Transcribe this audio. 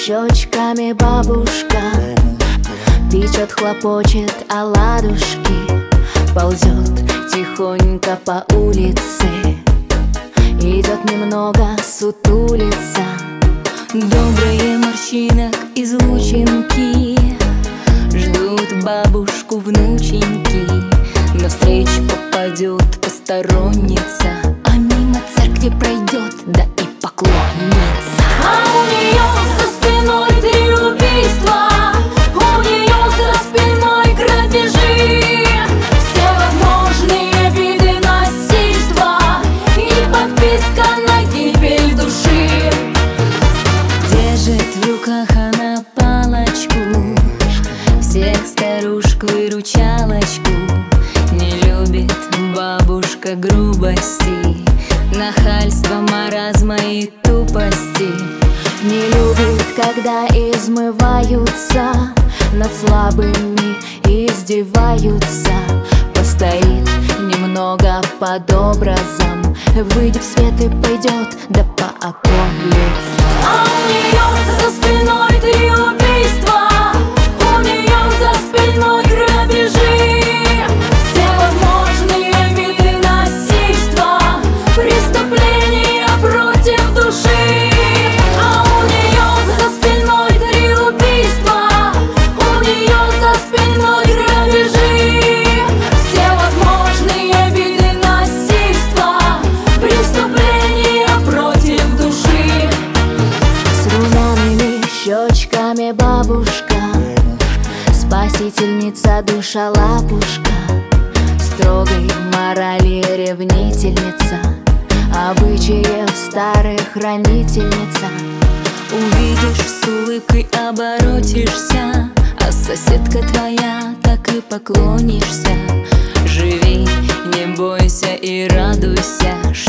щечками бабушка печет, хлопочет оладушки, ползет тихонько по улице, идет немного сутулица. Добрые морщинок излучинки ждут бабушку внученьки. Навстречу попадет посторонница, а мимо церкви пройдет, да и поклонница. А у нее за спиной 3 убийства, у нее за спиной грабежи, все возможные виды насильства и подписка на гибель души. Держит в руках она палочку, всех старушку-выручалочку. Не любит бабушка грубости, нахальства, маразма и тупости. Не любит, когда измываются, над слабыми издеваются. Постоит немного под образом, выйдет в свет и пойдет, да по околице. А у нее за спиной 3 убийства, у нее за спиной грабежи, все возможные виды насильства, преступления против души. А у нее за спиной 3 убийства, у нее за спиной грабежи, все возможные виды насильства, преступления против души. С румяными щечками бабушка, спасительница, душа-лапушка, строгой морали ревнительница, обычаев старых хранительница. Увидишь, с улыбкой оборотишься, а соседка твоя так и поклонишься. Живи, не бойся и радуйся.